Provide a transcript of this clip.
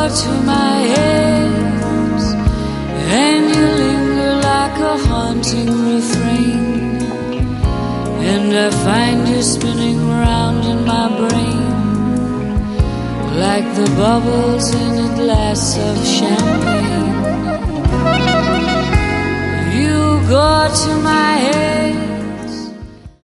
to my ears, and you linger like a haunting refrain, and I find you spinning round in my brain like the bubbles in a glass of champagne.